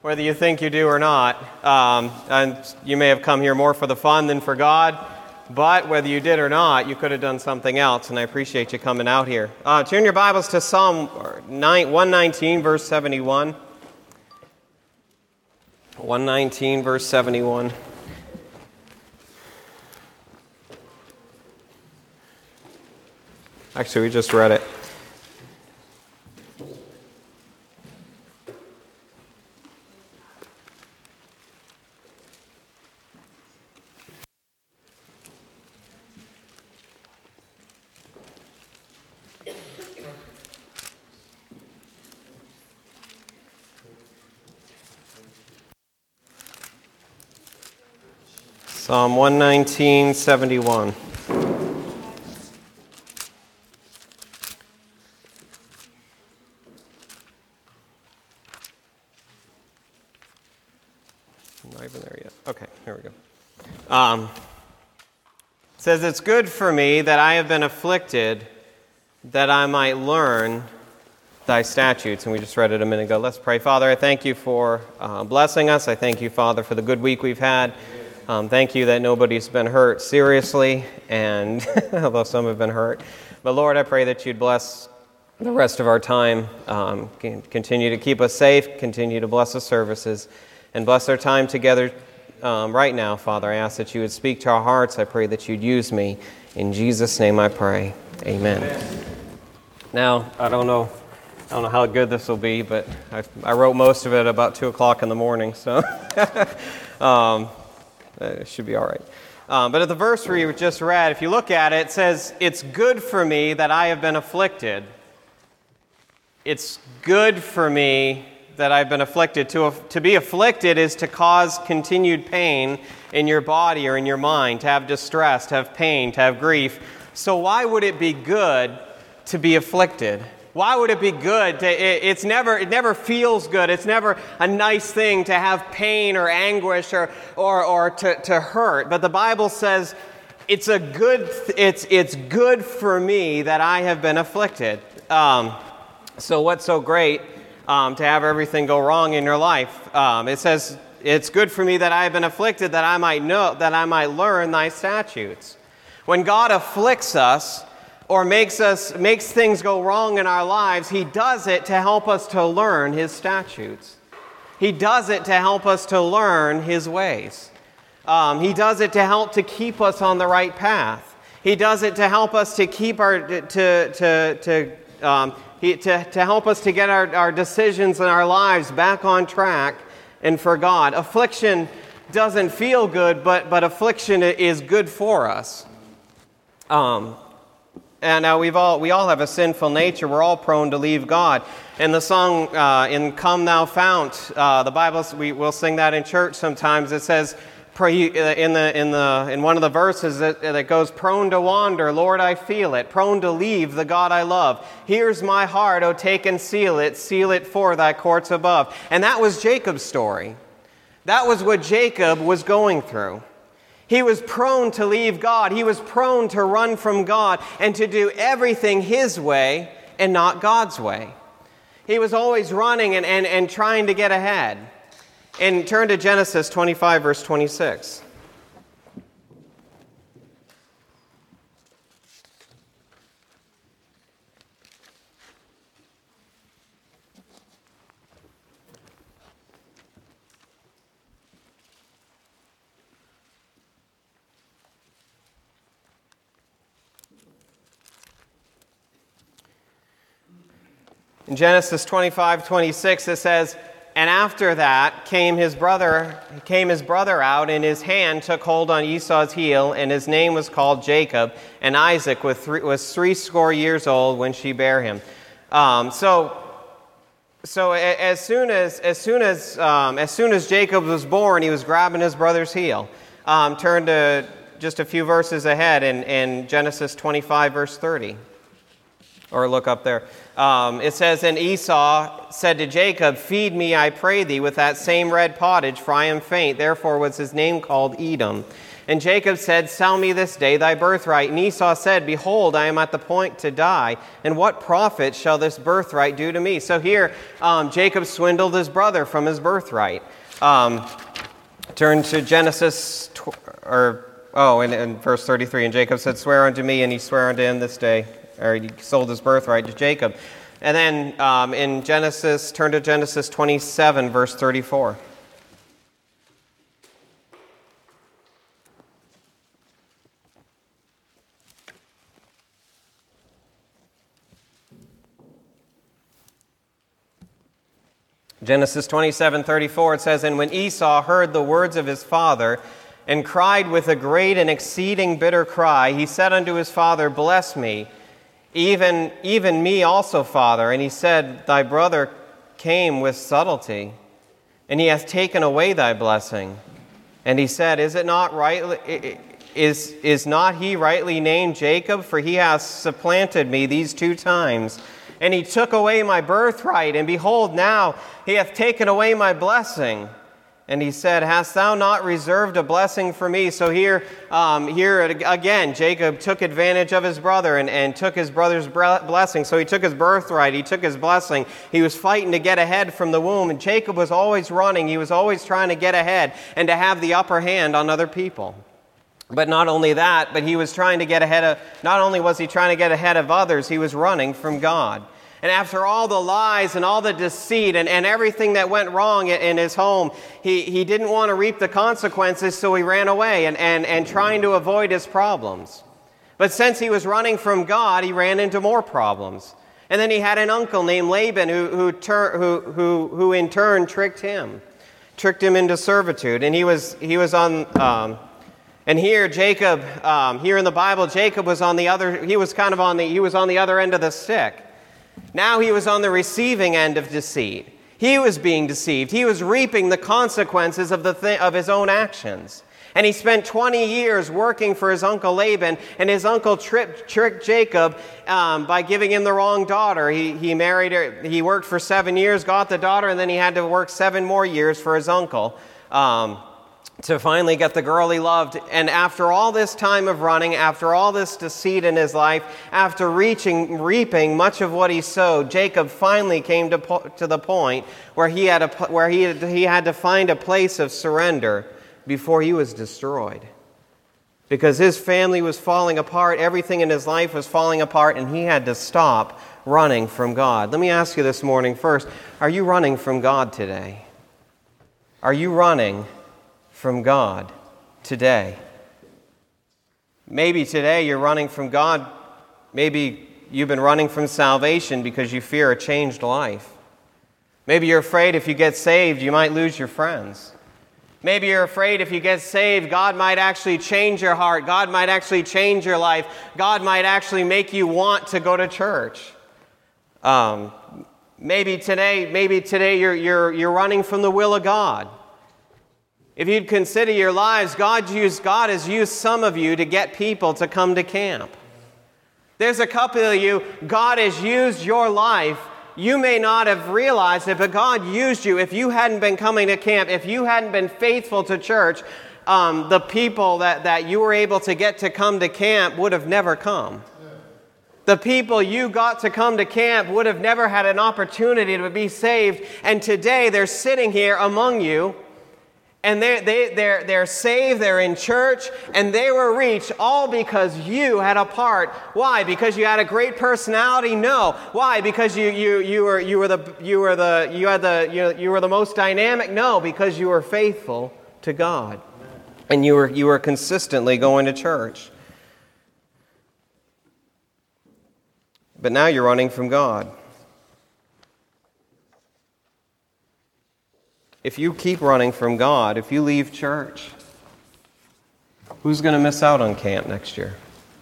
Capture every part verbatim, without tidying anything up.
Whether you think you do or not. Um, and you may have come here more for the fun than for God, but whether you did or not, you could have done something else, and I appreciate you coming out here. Uh, turn your Bibles to Psalm one nineteen, verse seventy-one. one nineteen, verse seventy-one. Actually, we just read it. Psalm one nineteen, seventy-one. I'm not even there yet. Okay, here we go. Um, it says, "It's good for me that I have been afflicted, that I might learn thy statutes." And we just read it a minute ago. Let's pray. Father, I thank you for uh, blessing us. I thank you, Father, for the good week we've had. Um, thank you that nobody's been hurt seriously, and although some have been hurt. But Lord, I pray that you'd bless the rest of our time, um, continue to keep us safe, continue to bless the services, and bless our time together um, right now, Father. I ask that you would speak to our hearts. I pray that you'd use me. In Jesus' name I pray. Amen. Amen. Now, I don't know I don't know how good this will be, but I, I wrote most of it about two o'clock in the morning, so... um, It should be all right. Um, but at the verse we just read, if you look at it, it says, "It's good for me that I have been afflicted." It's good for me that I've been afflicted. To, to be afflicted is to cause continued pain in your body or in your mind, to have distress, to have pain, to have grief. So why would it be good to be afflicted? Why would it be good? To, it, it's never, it never feels good. It's never a nice thing to have pain or anguish or, or, or to, to hurt. But the Bible says it's a good, it's, it's good for me that I have been afflicted. Um, so what's so great um, to have everything go wrong in your life? Um, it says it's good for me that I have been afflicted, that I might know, that I might learn thy statutes. When God afflicts us, or makes us makes things go wrong in our lives, he does it to help us to learn his statutes. He does it to help us to learn his ways. Um, he does it to help to keep us on the right path. He does it to help us to keep our to to to um, he, to, to help us to get our, our decisions in our lives back on track and for God. Affliction doesn't feel good, but but affliction is good for us. Um. And uh, we've all we all have a sinful nature. We're all prone to leave God. In the song uh, in "Come Thou Fount," uh, the Bible, we will sing that in church sometimes. It says pray, in the in the in one of the verses that, that goes, "Prone to wander, Lord, I feel it. Prone to leave the God I love. Here's my heart, oh, take and seal it. Seal it for thy courts above." And that was Jacob's story. That was what Jacob was going through. He was prone to leave God. He was prone to run from God and to do everything his way and not God's way. He was always running and, and, and trying to get ahead. And turn to Genesis twenty-five, verse twenty-six. In Genesis twenty-five, twenty-six, it says, "And after that came his brother came his brother out, and his hand took hold on Esau's heel, and his name was called Jacob. And Isaac was three, was threescore years old when she bare him." Um, so, so as soon as as soon as um, as soon as Jacob was born, he was grabbing his brother's heel. Um, turn to just a few verses ahead in, in Genesis twenty-five, verse thirty. Or look up there. Um, it says, and Esau said to Jacob, feed me, I pray thee, with that same red pottage, for I am faint. Therefore was his name called Edom. And Jacob said, sell me this day thy birthright. And Esau said, behold, I am at the point to die. And what profit shall this birthright do to me? So here, um, Jacob swindled his brother from his birthright. Um, turn to Genesis, tw- or, oh, in, in verse thirty-three. And Jacob said, swear unto me, and he sware unto him this day. Or he sold his birthright to Jacob. And then um, in Genesis, turn to Genesis twenty-seven, verse thirty-four. Genesis twenty-seven, thirty-four, it says, and when Esau heard the words of his father, and cried with a great and exceeding bitter cry, he said unto his father, bless me, Even, even me also, Father. And he said, thy brother came with subtlety, and he hath taken away thy blessing. And he said, Is it not rightly, is, is not he rightly named Jacob? For he hath supplanted me these two times. And he took away my birthright, and behold, now he hath taken away my blessing. And he said, hast thou not reserved a blessing for me? So here, um, here again, Jacob took advantage of his brother and, and took his brother's blessing. So he took his birthright, he took his blessing. He was fighting to get ahead from the womb. And Jacob was always running. He was always trying to get ahead and to have the upper hand on other people. But not only that, but he was trying to get ahead of, not only was he trying to get ahead of others, he was running from God. And after all the lies and all the deceit and, and everything that went wrong in his home, he, he didn't want to reap the consequences, so he ran away and, and, and trying to avoid his problems. But since he was running from God, he ran into more problems. And then he had an uncle named Laban who, who, tur- who, who, who in turn tricked him, tricked him into servitude. And he was, he was on... Um, And here, Jacob, um, here in the Bible, Jacob was on the other, he was kind of on the, he was on the other end of the stick. Now he was on the receiving end of deceit. He was being deceived. He was reaping the consequences of the th- of his own actions. And he spent twenty years working for his uncle Laban, and his uncle tripped, tricked Jacob um, by giving him the wrong daughter. He, he married her, he worked for seven years, got the daughter, and then he had to work seven more years for his uncle. Um, to finally get the girl he loved. And after all this time of running, after all this deceit in his life, after reaching, reaping much of what he sowed, Jacob finally came to, po- to the point where he had a, where he had, he had to find a place of surrender before he was destroyed. Because his family was falling apart, everything in his life was falling apart, and he had to stop running from God. Let me ask you this morning first, are you running from God today? Are you running from God today? Maybe today you're running from God. Maybe you've been running from salvation because you fear a changed life. Maybe you're afraid if you get saved, you might lose your friends. Maybe you're afraid if you get saved, God might actually change your heart. God might actually change your life. God might actually make you want to go to church. Um, maybe today, maybe today you're, you're, you're running from the will of God. If you'd consider your lives, God, used, God has used some of you to get people to come to camp. There's a couple of you, God has used your life. You may not have realized it, but God used you. If you hadn't been coming to camp, if you hadn't been faithful to church, um, the people that, that you were able to get to come to camp would have never come. The people you got to come to camp would have never had an opportunity to be saved. And today they're sitting here among you. And they're, they, they're, they're saved, they're in church, and they were reached all because you had a part. Why? Because you had a great personality? No. Why? Because you, you, you, were, you, were, the, you, were, the, you, had the, you, you were the most dynamic? No, because you were faithful to God. And you were, you were consistently going to church. But now you're running from God. If you keep running from God, if you leave church, who's going to miss out on camp next year?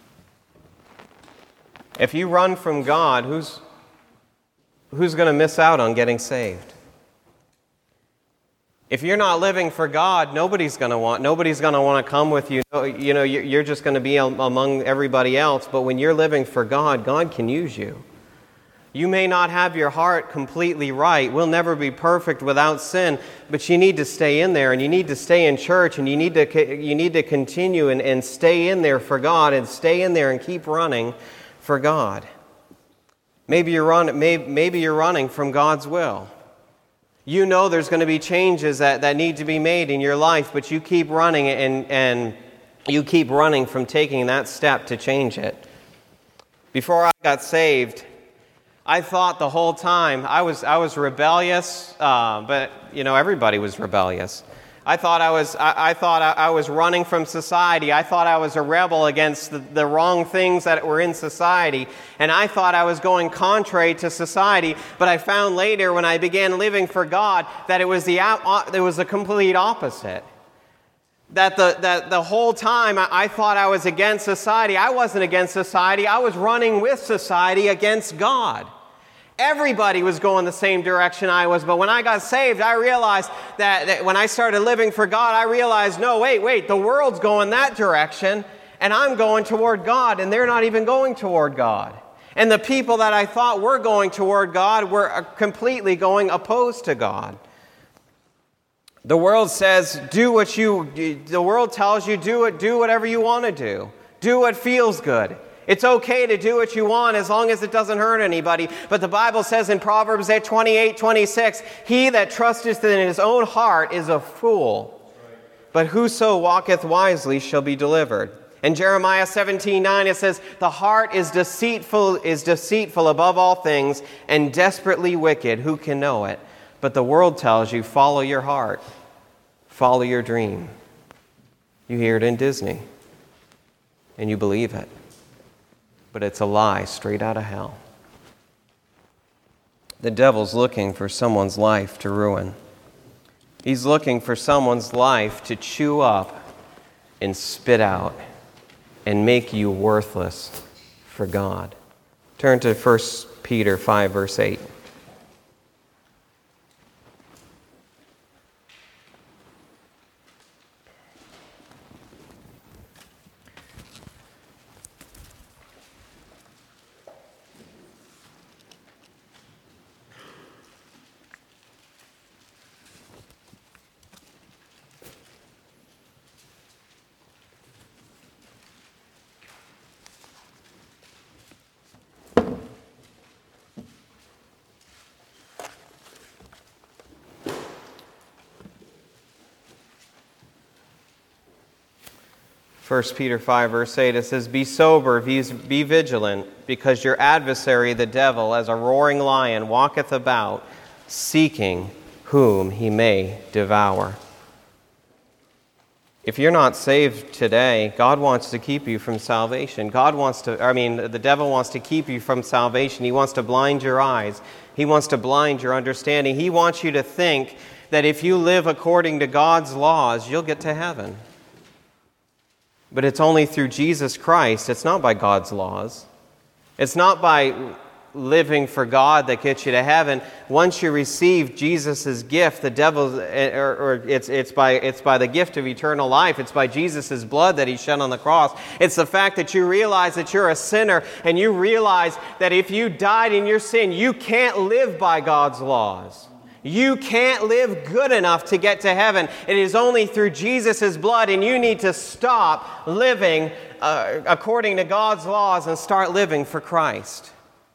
If you run from God, who's, who's going to miss out on getting saved? If you're not living for God, nobody's going to want, nobody's going to want to come with you. You know, you're just going to be among everybody else. But when you're living for God, God can use you. You may not have your heart completely right. We'll never be perfect without sin, but you need to stay in there, and you need to stay in church, and you need to you need to continue and, and stay in there for God, and stay in there and keep running for God. Maybe you're run, maybe, maybe you're running from God's will. You know there's going to be changes that, that need to be made in your life, but you keep running and, and you keep running from taking that step to change it. Before I got saved, I thought the whole time I was I was rebellious, uh, but you know everybody was rebellious. I thought I was I, I thought I, I was running from society. I thought I was a rebel against the, the wrong things that were in society, and I thought I was going contrary to society. But I found later, when I began living for God, that it was the uh, it was the complete opposite. That the that the whole time I, I thought I was against society. I wasn't against society. I was running with society against God. Everybody was going the same direction I was, but when I got saved, I realized that, that when I started living for God, I realized, no, wait, wait, the world's going that direction, and I'm going toward God, and they're not even going toward God. And the people that I thought were going toward God were completely going opposed to God. The world says, do what you, the world tells you, do it, do whatever you want to do. Do what feels good. It's okay to do what you want as long as it doesn't hurt anybody. But the Bible says in Proverbs twenty-eight twenty-six, he that trusteth in his own heart is a fool, but whoso walketh wisely shall be delivered. In Jeremiah seventeen nine it says, the heart is deceitful, is deceitful above all things, and desperately wicked. Who can know it? But the world tells you, follow your heart, follow your dream. You hear it in Disney, and you believe it. But it's a lie straight out of hell. The devil's looking for someone's life to ruin. He's looking for someone's life to chew up and spit out and make you worthless for God. Turn to First Peter five, verse eight. First Peter five, verse eight, it says, be sober, be vigilant, because your adversary, the devil, as a roaring lion, walketh about, seeking whom he may devour. If you're not saved today, God wants to keep you from salvation. God wants to, I mean, the devil wants to keep you from salvation. He wants to blind your eyes. He wants to blind your understanding. He wants you to think that if you live according to God's laws, you'll get to heaven. But it's only through Jesus Christ. It's not by God's laws. It's not by living for God that gets you to heaven. Once you receive Jesus' gift, the devil's, or, or it's it's by it's by the gift of eternal life. It's by Jesus' blood that he shed on the cross. It's the fact that you realize that you're a sinner, and you realize that if you died in your sin, you can't live by God's laws. You can't live good enough to get to heaven. It is only through Jesus' blood, and you need to stop living uh, according to God's laws and start living for Christ.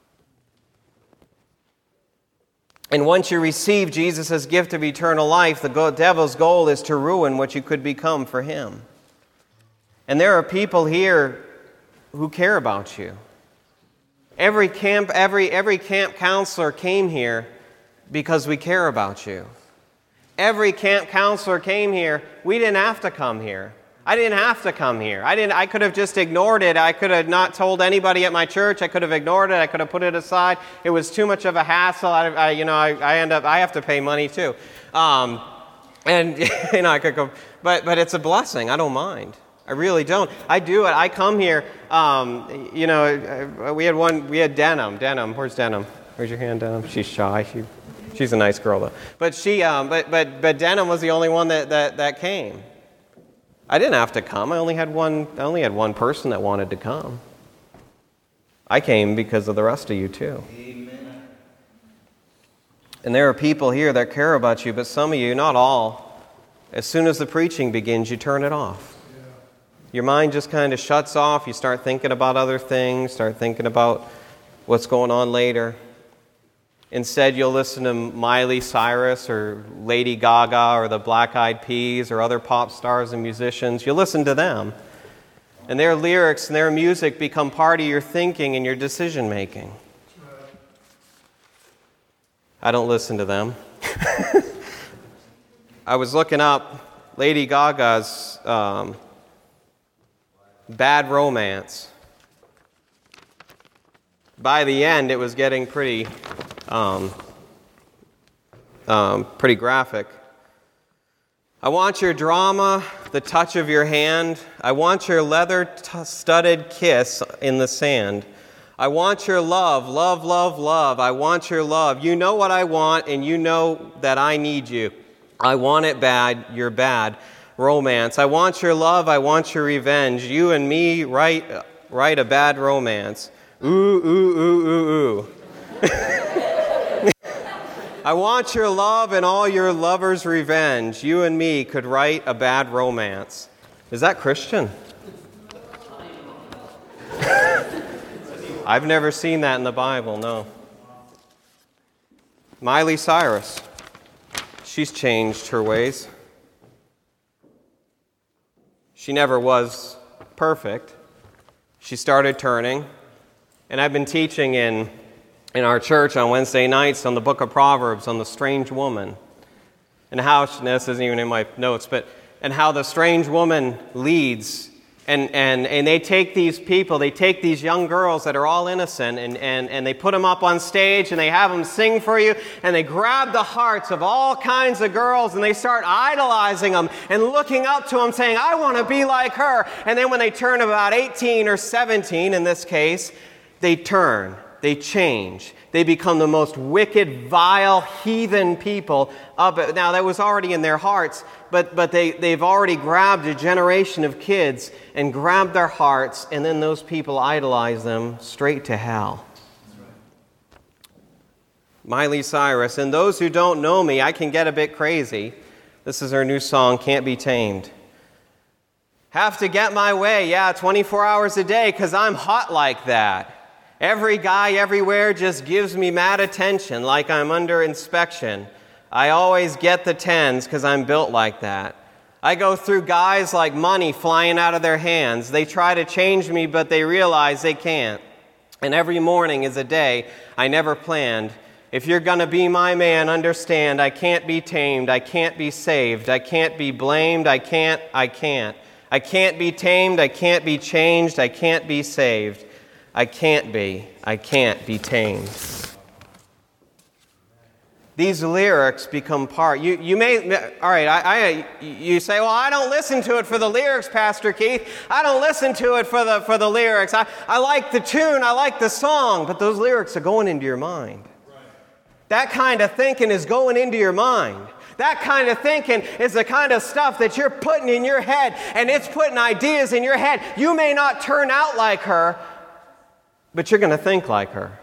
And once you receive Jesus' gift of eternal life, the go- devil's goal is to ruin what you could become for him. And there are people here who care about you. Every camp, every every camp counselor came here because we care about you. Every camp counselor came here. We didn't have to come here. I didn't have to come here. I didn't. I could have just ignored it. I could have not told anybody at my church. I could have ignored it. I could have put it aside. It was too much of a hassle. I, I you know, I, I end up. I have to pay money too, um, and you know, I could go. But but it's a blessing. I don't mind. I really don't. I do it. I come here. Um, you know, we had one. We had Denim. Denim. Where's Denim? Raise your hand, Denim. She's shy. She. She's a nice girl, though. But she, um, but but but Denim was the only one that, that, that came. I didn't have to come. I only had one. I only had one person that wanted to come. I came because of the rest of you too. Amen. And there are people here that care about you, but some of you, not all, as soon as the preaching begins, you turn it off. Yeah. Your mind just kind of shuts off. You start thinking about other things, start thinking about what's going on later. Instead, you'll listen to Miley Cyrus or Lady Gaga or the Black Eyed Peas or other pop stars and musicians. You'll listen to them. And their lyrics and their music become part of your thinking and your decision making. I don't listen to them. I was looking up Lady Gaga's um, Bad Romance. By the end, it was getting pretty, um, um, pretty graphic. I want your drama, the touch of your hand. I want your leather-studded kiss in the sand. I want your love, love, love, love. I want your love. You know what I want, and you know that I need you. I want it bad, your bad romance. I want your love, I want your revenge. You and me write, write a bad romance. Ooh, ooh, ooh, ooh, ooh. I want your love and all your lover's revenge. You and me could write a bad romance. Is that Christian? I've never seen that in the Bible, no. Miley Cyrus. She's changed her ways. She never was perfect. She started turning. And I've been teaching in, in our church on Wednesday nights on the book of Proverbs on the strange woman. And how, this isn't even in my notes, but and how the strange woman leads. And, and, and they take these people, they take these young girls that are all innocent, and, and, and they put them up on stage, and they have them sing for you, and they grab the hearts of all kinds of girls, and they start idolizing them and looking up to them, saying, I want to be like her. And then when they turn about eighteen or seventeen, in this case, they turn, they change. They become the most wicked, vile, heathen people. Of it. Now, that was already in their hearts, but, but they, they've already grabbed a generation of kids and grabbed their hearts, and then those people idolize them straight to hell. Miley Cyrus. And those who don't know me, I can get a bit crazy. This is her new song, Can't Be Tamed. Have to get my way, yeah, twenty-four hours a day, because I'm hot like that. Every guy everywhere just gives me mad attention, like I'm under inspection. I always get the tens because I'm built like that. I go through guys like money flying out of their hands. They try to change me, but they realize they can't. And every morning is a day I never planned. If you're going to be my man, understand I can't be tamed. I can't be saved. I can't be blamed. I can't, I can't. I can't be tamed. I can't be changed. I can't be saved. I can't be. I can't be tamed. These lyrics become part. You, you may, all right, I, I, you say, well, I don't listen to it for the lyrics, Pastor Keith. I don't listen to it for the, for the lyrics. I, I like the tune, I like the song, but those lyrics are going into your mind. Right. That kind of thinking is going into your mind. That kind of thinking is the kind of stuff that you're putting in your head, and it's putting ideas in your head. You may not turn out like her, but you're going to think like her.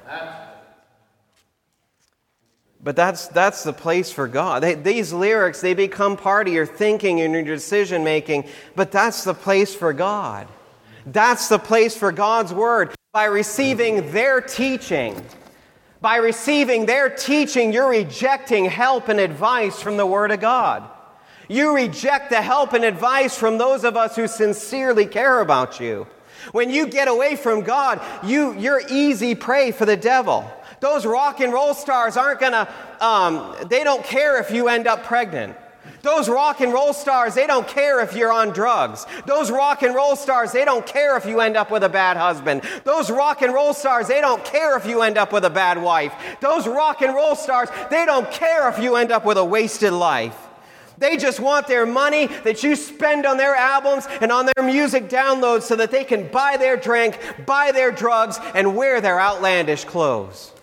But that's that's the place for God. They, these lyrics, they become part of your thinking and your decision making, but that's the place for God. That's the place for God's Word. By receiving their teaching, by receiving their teaching, you're rejecting help and advice from the Word of God. You reject the help and advice from those of us who sincerely care about you. When you get away from God, you, you're easy prey for the devil. Those rock and roll stars aren't going to, um, they don't care if you end up pregnant. Those rock and roll stars, they don't care if you're on drugs. Those rock and roll stars, they don't care if you end up with a bad husband. Those rock and roll stars, they don't care if you end up with a bad wife. Those rock and roll stars, they don't care if you end up with a wasted life. They just want their money that you spend on their albums and on their music downloads so that they can buy their drink, buy their drugs, and wear their outlandish clothes.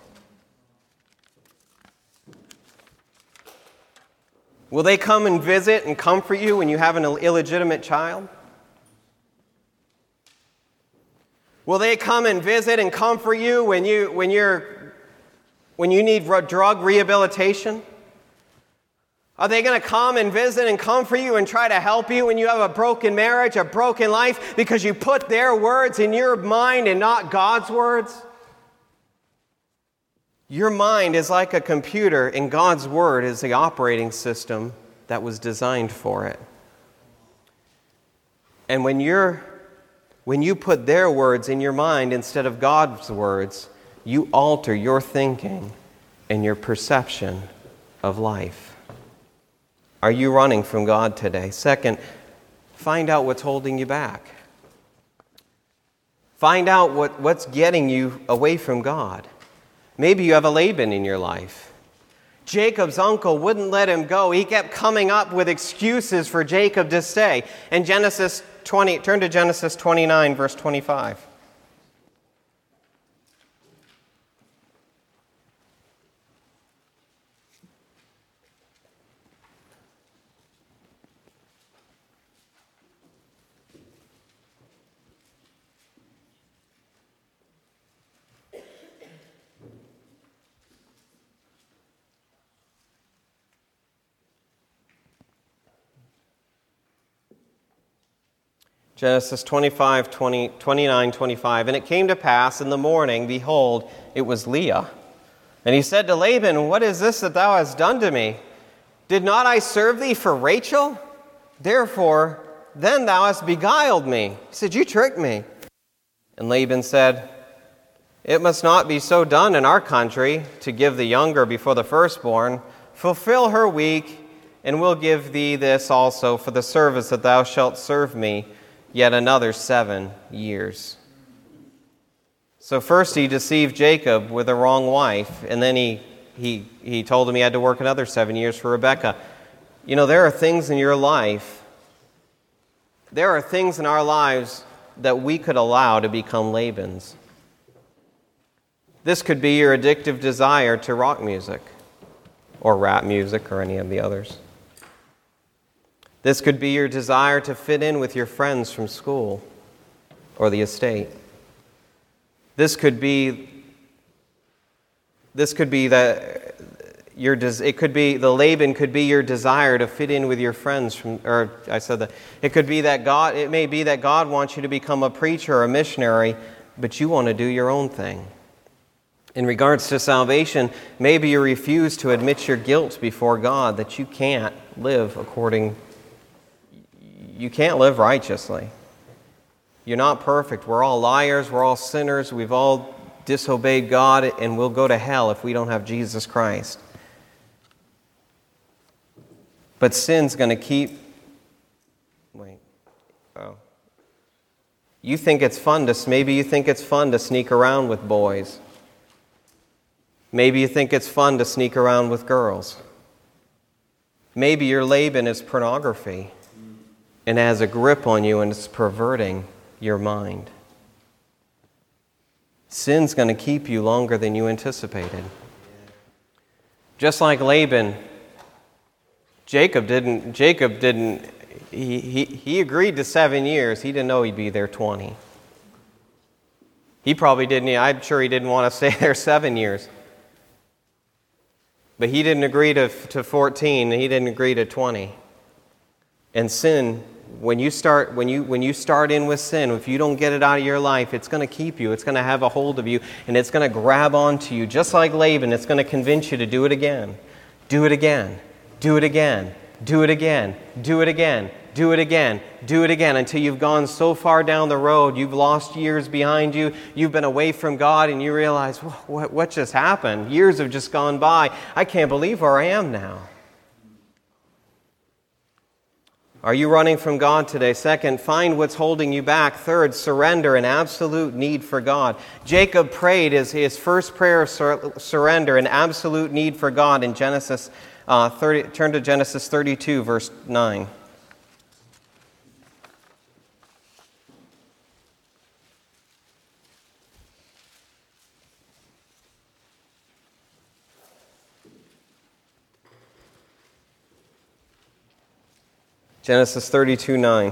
Will they come and visit and comfort you when you have an illegitimate child? Will they come and visit and comfort you when you when you're when you need drug rehabilitation? Are they going to come and visit and comfort you and try to help you when you have a broken marriage, a broken life, because you put their words in your mind and not God's words? Your mind is like a computer, and God's word is the operating system that was designed for it. And when you're when you put their words in your mind instead of God's words, you alter your thinking and your perception of life. Are you running from God today? Second, find out what's holding you back. Find out what, what's getting you away from God. Maybe you have a Laban in your life. Jacob's uncle wouldn't let him go. He kept coming up with excuses for Jacob to stay. And Genesis twenty, turn to Genesis twenty-nine, verse twenty-five. Genesis twenty-five, twenty, twenty-nine, twenty-five. And it came to pass in the morning, behold, it was Leah. And he said to Laban, what is this that thou hast done to me? Did not I serve thee for Rachel? Therefore, then thou hast beguiled me. He said, you tricked me. And Laban said, it must not be so done in our country to give the younger before the firstborn. Fulfill her week, and we'll give thee this also for the service that thou shalt serve me yet another seven years. So first he deceived Jacob with a wrong wife, and then he, he, he told him he had to work another seven years for Rebekah. You know, there are things in your life, there are things in our lives that we could allow to become Labans. This could be your addictive desire to rock music, or rap music, or any of the others. This could be your desire to fit in with your friends from school or the estate. This could be this could be the your it could be the Laban could be your desire to fit in with your friends from or I said that it could be that God it may be that God wants you to become a preacher or a missionary, but you want to do your own thing. In regards to salvation, maybe you refuse to admit your guilt before God, that you can't live according You can't live righteously. You're not perfect. We're all liars. We're all sinners. We've all disobeyed God, and we'll go to hell if we don't have Jesus Christ. But sin's going to keep... Wait. Oh. You think it's fun to... Maybe you think it's fun to sneak around with boys. Maybe you think it's fun to sneak around with girls. Maybe your Laban is pornography and has a grip on you, and it's perverting your mind. Sin's going to keep you longer than you anticipated. Just like Laban, Jacob didn't, Jacob didn't, he, he, he agreed to seven years. He didn't know he'd be there twenty. He probably didn't, I'm sure he didn't want to stay there seven years. But he didn't agree to, to fourteen, and he didn't agree to twenty. And sin, when you start when you when you start in with sin, if you don't get it out of your life, it's going to keep you. It's going to have a hold of you, and it's going to grab onto you. Just like Laban, it's going to convince you to do it again. Do it again. Do it again. Do it again. Do it again. Do it again. Do it again until you've gone so far down the road, you've lost years behind you, you've been away from God, and you realize, what, what just happened? Years have just gone by. I can't believe where I am now. Are you running from God today? Second, find what's holding you back. Third, surrender, an absolute need for God. Jacob prayed his, his first prayer of sur- surrender, an absolute need for God in Genesis uh, thirty. Turn to Genesis thirty-two, verse nine. Genesis thirty-two, nine.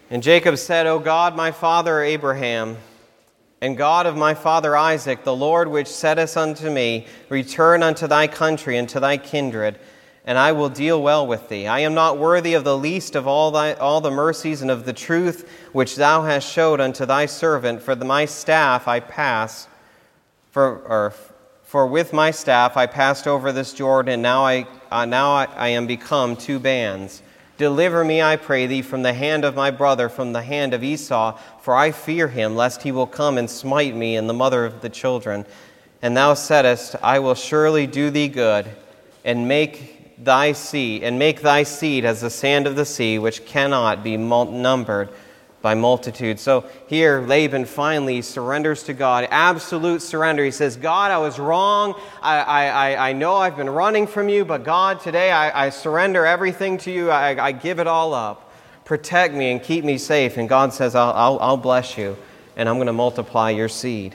And Jacob said, O God, my father Abraham, and God of my father Isaac, the Lord which saidst unto me, return unto thy country and to thy kindred, and I will deal well with thee. I am not worthy of the least of all thy all the mercies and of the truth which thou hast showed unto thy servant. For the, my staff I pass, for or, for with my staff I passed over this Jordan, and now I uh, now I, I am become two bands. Deliver me, I pray thee, from the hand of my brother, from the hand of Esau, for I fear him, lest he will come and smite me and the mother of the children. And thou saidst, I will surely do thee good, and make thy seed, and make thy seed as the sand of the sea, which cannot be numbered by multitude. So here Laban finally surrenders to God, absolute surrender. He says, God, I was wrong. I, I, I know I've been running from you, but God, today I, I surrender everything to you. I, I give it all up. Protect me and keep me safe. And God says, I'll, I'll, I'll bless you, and I'm going to multiply your seed.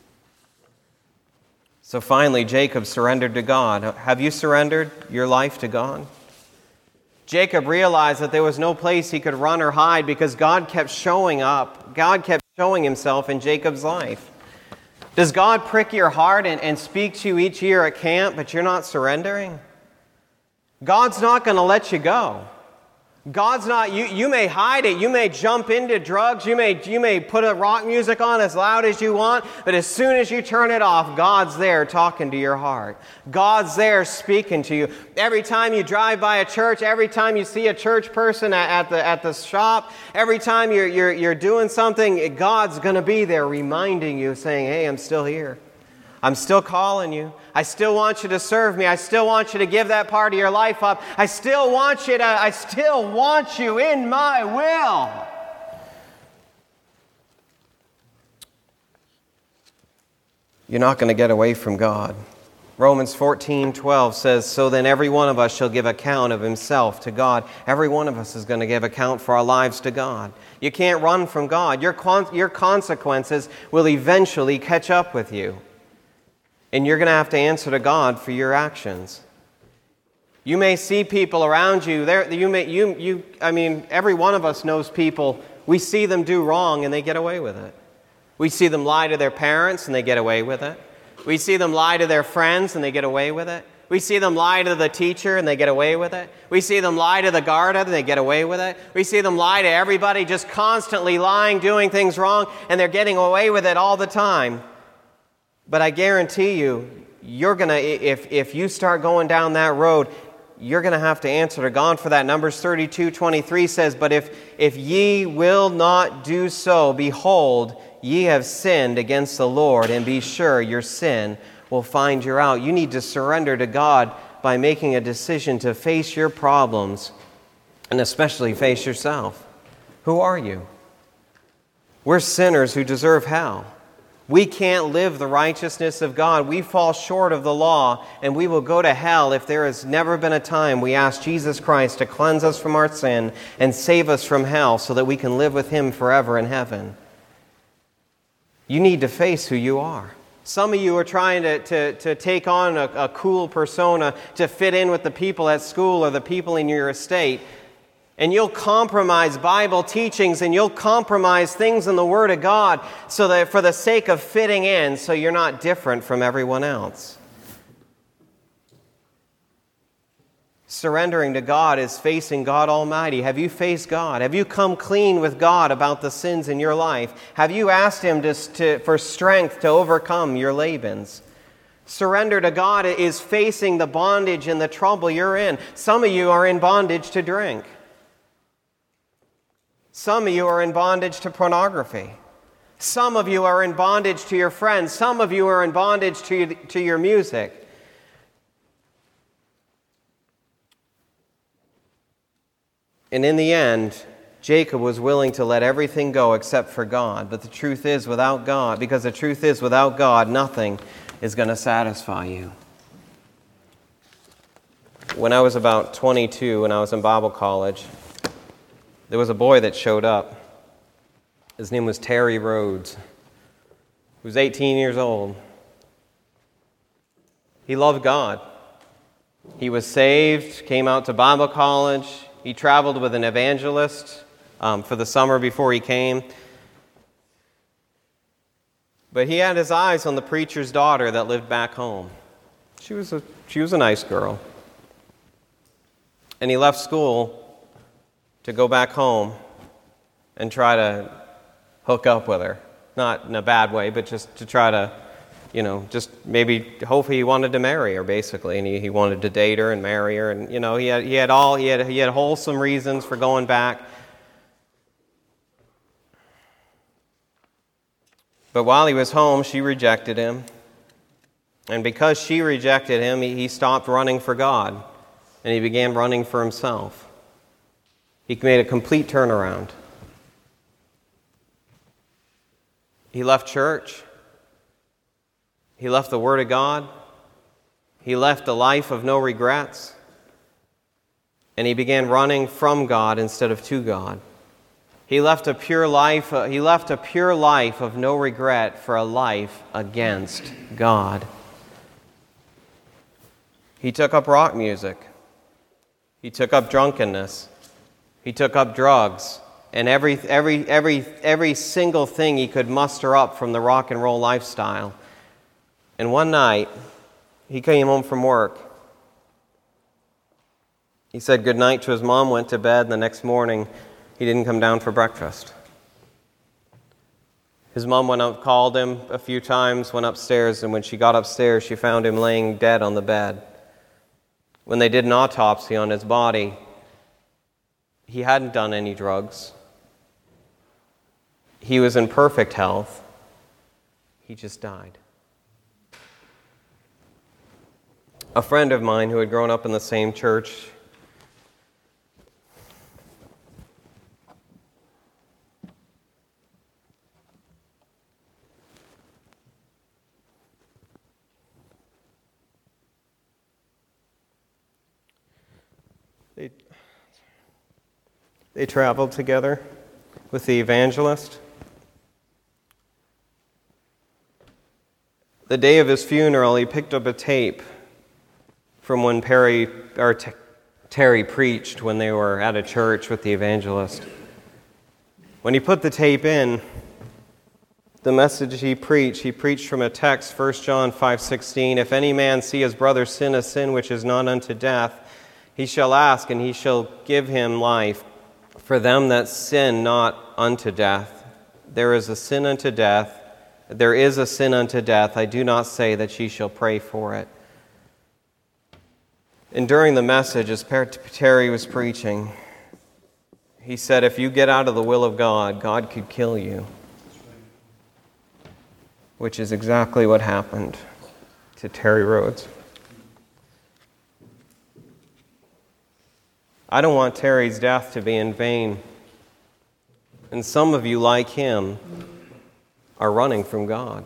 So finally, Jacob surrendered to God. Have you surrendered your life to God? Jacob realized that there was no place he could run or hide because God kept showing up. God kept showing himself in Jacob's life. Does God prick your heart and, and speak to you each year at camp, but you're not surrendering? God's not going to let you go. God's not, you, you may hide it, you may jump into drugs, you may, you may put a rock music on as loud as you want, but as soon as you turn it off, God's there talking to your heart. God's there speaking to you. Every time you drive by a church, every time you see a church person at, at the at the shop, every time you're, you're, you're doing something, God's going to be there reminding you, saying, hey, I'm still here. I'm still calling you. I still want you to serve me. I still want you to give that part of your life up. I still want you to, I still want you in my will. You're not going to get away from God. Romans fourteen twelve says, so then every one of us shall give account of himself to God. Every one of us is going to give account for our lives to God. You can't run from God. Your, con- your consequences will eventually catch up with you. And you're going to have to answer to God for your actions. You may see people around you. There, you may, you, you. I mean, every one of us knows people. We see them do wrong, and they get away with it. We see them lie to their parents, and they get away with it. We see them lie to their friends, and they get away with it. We see them lie to the teacher, and they get away with it. We see them lie to the guard, and they get away with it. We see them lie to everybody, just constantly lying, doing things wrong, and they're getting away with it all the time. But I guarantee you, you're gonna if if you start going down that road, you're gonna have to answer to God for that. Numbers thirty-two twenty-three says, "But if if ye will not do so, behold, ye have sinned against the Lord, and be sure your sin will find you out." You need to surrender to God by making a decision to face your problems, and especially face yourself. Who are you? We're sinners who deserve hell. We can't live the righteousness of God. We fall short of the law, and we will go to hell if there has never been a time we ask Jesus Christ to cleanse us from our sin and save us from hell so that we can live with Him forever in heaven. You need to face who you are. Some of you are trying to, to, to take on a, a cool persona to fit in with the people at school or the people in your estate. And you'll compromise Bible teachings and you'll compromise things in the Word of God so that for the sake of fitting in, so you're not different from everyone else. Surrendering to God is facing God Almighty. Have you faced God? Have you come clean with God about the sins in your life? Have you asked Him to, to, for strength to overcome your Labans? Surrender to God is facing the bondage and the trouble you're in. Some of you are in bondage to drink. Some of you are in bondage to pornography. Some of you are in bondage to your friends. Some of you are in bondage to, to your music. And in the end, Jacob was willing to let everything go except for God. But the truth is, without God, because the truth is, without God, nothing is going to satisfy you. When I was about twenty-two, when I was in Bible college, there was a boy that showed up. His name was Terry Rhodes. He was eighteen years old. He loved God. He was saved, came out to Bible college. He traveled with an evangelist um, for the summer before he came. But he had his eyes on the preacher's daughter that lived back home. She was a, she was a nice girl. And he left school to go back home and try to hook up with her. Not in a bad way, but just to try to, you know, just maybe, hopefully he wanted to marry her, basically. And he, he wanted to date her and marry her. And, you know, he had, he had all, he had, he had wholesome reasons for going back. But while he was home, she rejected him. And because she rejected him, he, he stopped running for God. And he began running for himself. He made a complete turnaround. He left church. He left the Word of God. He left a life of no regrets. And he began running from God instead of to God. He left a pure life, uh, he left a pure life of no regret for a life against God. He took up rock music. He took up drunkenness. He took up drugs. And every, every, every, every single thing he could muster up from the rock and roll lifestyle. And one night, he came home from work. He said goodnight to his mom, went to bed, and the next morning, he didn't come down for breakfast. His mom went up, called him a few times, went upstairs, and when she got upstairs, she found him laying dead on the bed. When they did an autopsy on his body, he hadn't done any drugs. He was in perfect health. He just died. A friend of mine who had grown up in the same church, they, they traveled together with the evangelist. The day of his funeral, he picked up a tape from when Perry or T- Terry preached when they were at a church with the evangelist. When he put the tape in, the message he preached, he preached from a text, First John five sixteen, "If any man see his brother sin a sin which is not unto death, he shall ask, and he shall give him life. For them that sin not unto death, there is a sin unto death. There is a sin unto death. I do not say that ye shall pray for it." And during the message, as Terry was preaching, he said, if you get out of the will of God, God could kill you. Which is exactly what happened to Terry Rhodes. I don't want Terry's death to be in vain. And some of you, like him, are running from God.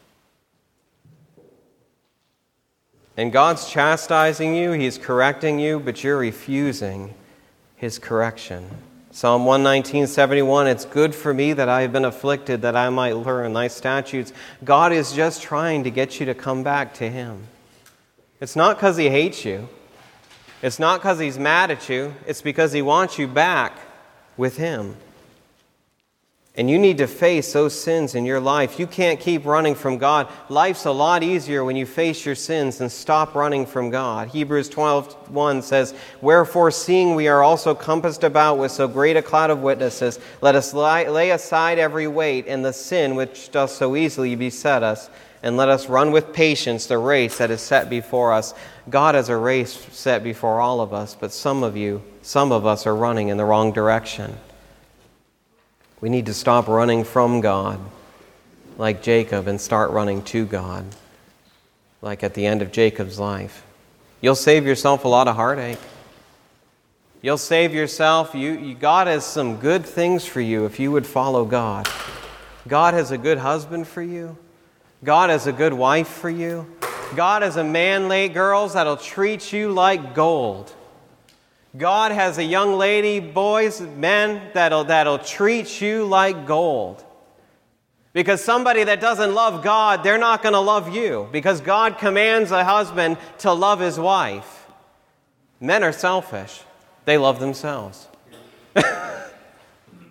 And God's chastising you, He's correcting you, but you're refusing His correction. Psalm one nineteen, seventy-one, "It's good for me that I have been afflicted, that I might learn thy statutes." God is just trying to get you to come back to Him. It's not because He hates you. It's not because He's mad at you. It's because He wants you back with Him. And you need to face those sins in your life. You can't keep running from God. Life's a lot easier when you face your sins and stop running from God. Hebrews twelve one says, "Wherefore, seeing we are also compassed about with so great a cloud of witnesses, let us lie, lay aside every weight and the sin which doth so easily beset us, and let us run with patience the race that is set before us." God has a race set before all of us, but some of you, some of us are running in the wrong direction. We need to stop running from God like Jacob and start running to God like at the end of Jacob's life. You'll save yourself a lot of heartache. You'll save yourself. You, you, God has some good things for you if you would follow God. God has a good husband for you. God has a good wife for you. God has a man, late girls, that'll treat you like gold. God has a young lady, boys, men, that'll, that'll treat you like gold. Because somebody that doesn't love God, they're not going to love you. Because God commands a husband to love his wife. Men are selfish. They love themselves.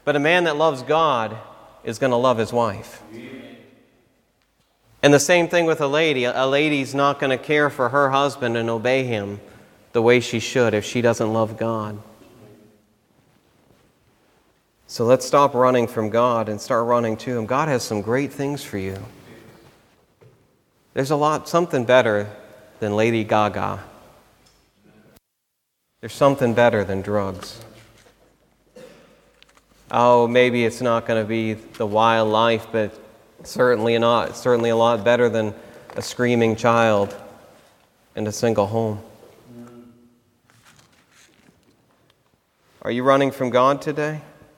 But a man that loves God is going to love his wife. And the same thing with a lady. A lady's not going to care for her husband and obey him the way she should if she doesn't love God. So let's stop running from God and start running to Him. God has some great things for you. There's a lot, something better than Lady Gaga. There's something better than drugs. Oh, maybe it's not going to be the wild life, but certainly not. Certainly a lot better than a screaming child in a single home. Are you running from God today?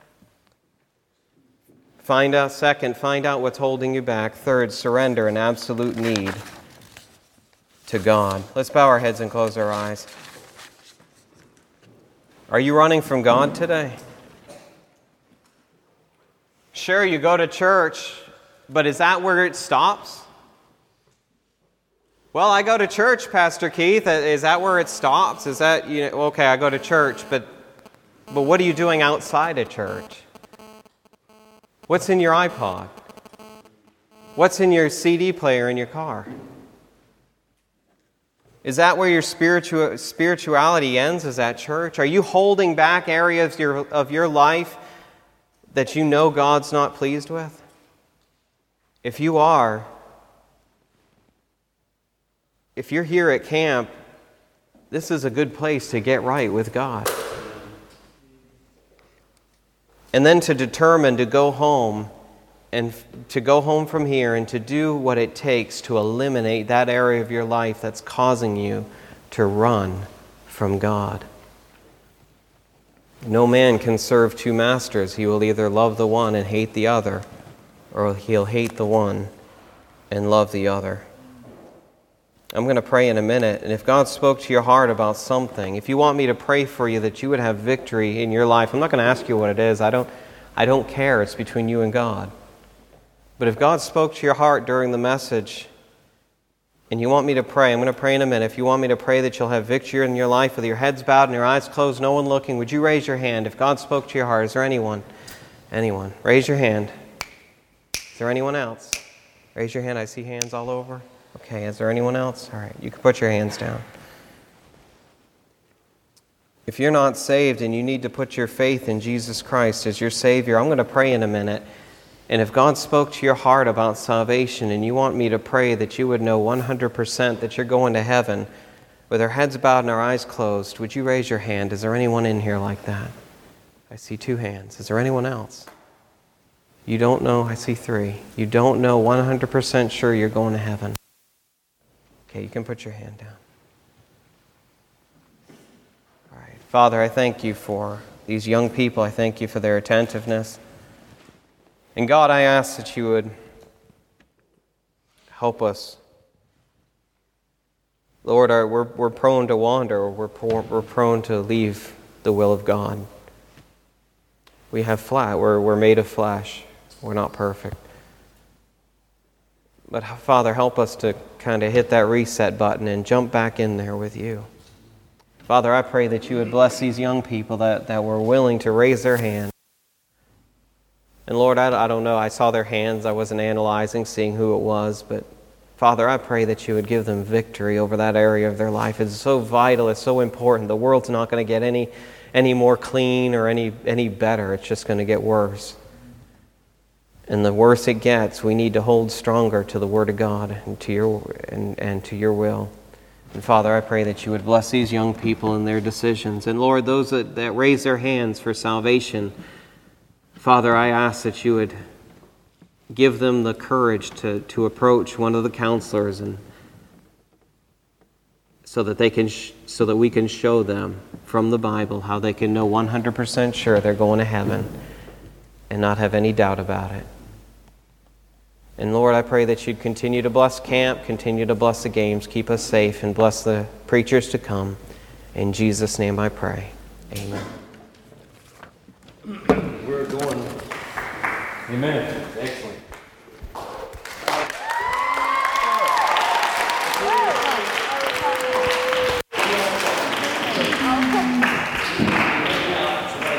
Find out, second, find out what's holding you back. Third, surrender an absolute need to God. Let's bow our heads and close our eyes. Are you running from God today? Sure, you go to church, but is that where it stops? Well, I go to church, Pastor Keith. Is that where it stops? Is that, you know, okay, I go to church, but but what are you doing outside of church? What's in your iPod? What's in your C D player in your car? Is that where your spiritu- spirituality ends, is at church? Are you holding back areas of your, of your life that you know God's not pleased with? If you are, if you're here at camp, this is a good place to get right with God. And then to determine to go home and to go home from here and to do what it takes to eliminate that area of your life that's causing you to run from God. No man can serve two masters. He will either love the one and hate the other, or he'll hate the one and love the other. I'm going to pray in a minute, and if God spoke to your heart about something, if you want me to pray for you that you would have victory in your life, I'm not going to ask you what it is. I don't, I don't care. It's between you and God. But if God spoke to your heart during the message, and you want me to pray, I'm going to pray in a minute. If you want me to pray that you'll have victory in your life with your heads bowed and your eyes closed, no one looking, would you raise your hand? If God spoke to your heart, is there anyone? Anyone? Raise your hand. Is there anyone else? Raise your hand. I see hands all over. Okay, is there anyone else? All right, you can put your hands down. If you're not saved and you need to put your faith in Jesus Christ as your Savior, I'm going to pray in a minute. And if God spoke to your heart about salvation and you want me to pray that you would know one hundred percent that you're going to heaven with our heads bowed and our eyes closed, would you raise your hand? Is there anyone in here like that? I see two hands. Is there anyone else? You don't know? I see three. You don't know one hundred percent sure you're going to heaven. Okay, you can put your hand down. All right. Father, I thank you for these young people. I thank you for their attentiveness. And God, I ask that you would help us. Lord, our, we're, we're prone to wander. We're, poor, we're prone to leave the will of God. We have flat. We're, we're made of flesh. We're not perfect. But Father, help us to kind of hit that reset button and jump back in there with you. Father, I pray that you would bless these young people that, that were willing to raise their hand. And Lord, I, I don't know. I saw their hands. I wasn't analyzing, seeing who it was. But Father, I pray that you would give them victory over that area of their life. It's so vital. It's so important. The world's not going to get any, any more clean or any, any better. It's just going to get worse. And the worse it gets, we need to hold stronger to the Word of God and to your and, and to your will. And Father, I pray that you would bless these young people in their decisions. And Lord, those that, that raise their hands for salvation, Father, I ask that you would give them the courage to, to approach one of the counselors, and so that they can sh- so that we can show them from the Bible how they can know one hundred percent sure they're going to heaven and not have any doubt about it. And Lord, I pray that you'd continue to bless camp, continue to bless the games, keep us safe, and bless the preachers to come. In Jesus' name I pray. Amen. We're going. Amen. Excellent.